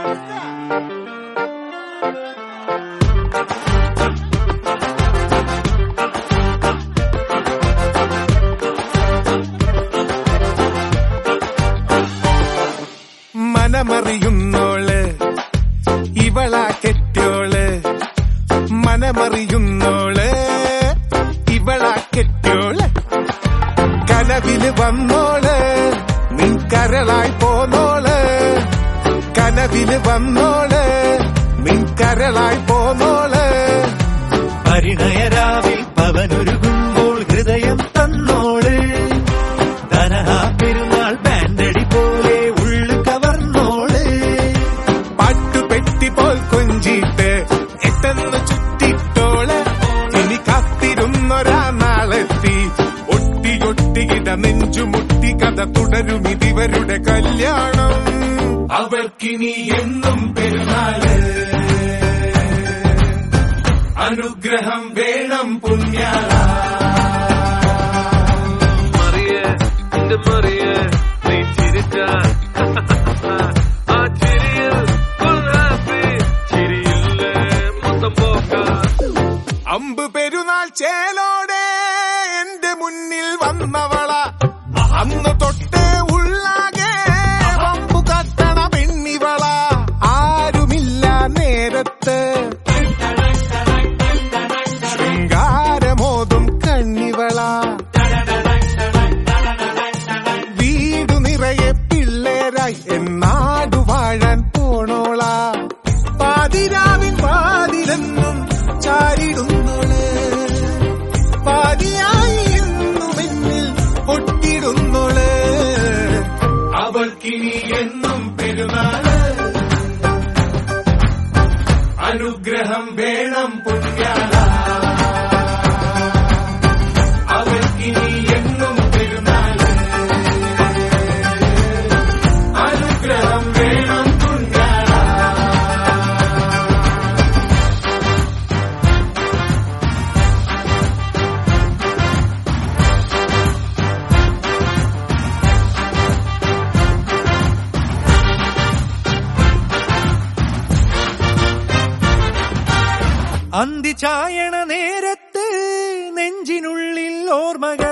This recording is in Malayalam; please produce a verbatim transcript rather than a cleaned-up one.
മനമറിയുന്നോള് ഇവളാ കെട്ടിയോള്, മനമറിയുന്നോള് ഇവളാ കെട്ടിയോള്. കനവില് വന്നോള് നിൻ കരളായി പോന്നോള്, കനവില് വന്നോള് നിൻ കരളായി പോന്നോള്. പരിണയരാവിൽ പവനൊരുകുമ്പോൾ ഹൃദയം തന്നോള്, ധനഹാ പെരുന്നാൾ ബാൻഡടി പോലെ ഉള്ളു കവർന്നോള്. പാട്ടുപെട്ടി പോൽ കൊഞ്ചിട്ട് എട്ടെന്ന് ചുറ്റിട്ടോള്, ഇനി കാത്തിരുന്നൊരാ നാളെത്തി ഒട്ടിയൊട്ടിയിട നെഞ്ചുമുട്ടി കഥ തുടരും ഇതിവരുടെ കല്യാണം. അവർക്കിനി എന്നും പെരുന്നാള്, അനുഗ്രഹം വേണം പുണ്യാള. മറിയേ എന്റെ മറിയേ നീ ചിരിച്ചാൽ ആ ചിരിയിൽ full happy, ചിരിയില്ലേ മൊത്തം പോക്ക. അമ്പ് പെരുന്നാൾ ചേലോടെ എന്റെ മുന്നിൽ വന്നവള, അന്ന് തൊട്ട് ഉള്ളാകെ വമ്പു കത്തണ പെണ്ണിവള. ആരുമില്ല നേരത്ത് ശൃംഗാരമോതും കണ്ണിവള, വീടു നിറയെ പിള്ളേരായി എന്നാടു വാഴാൻ പോണോള. പാതിരാവിൻ പാതിലെന്നും ചാരിടുന്നോള്, പാതിയായി എന്നും എന്നിൽ ഒട്ടിടുന്നോള്. അവൾക്കിനി എന്നും പെരുന്നാള്, അനുഗ്രഹം വേണം പുണ്യാള. അവൾക്കിനി എന്നും പെരുന്നാള്, അനുഗ്രഹം വേണം പുണ്യാള. അന്തി ചായണ നേരത്ത് നെഞ്ചിനുള്ളിൽ ഓർമ്മകൾ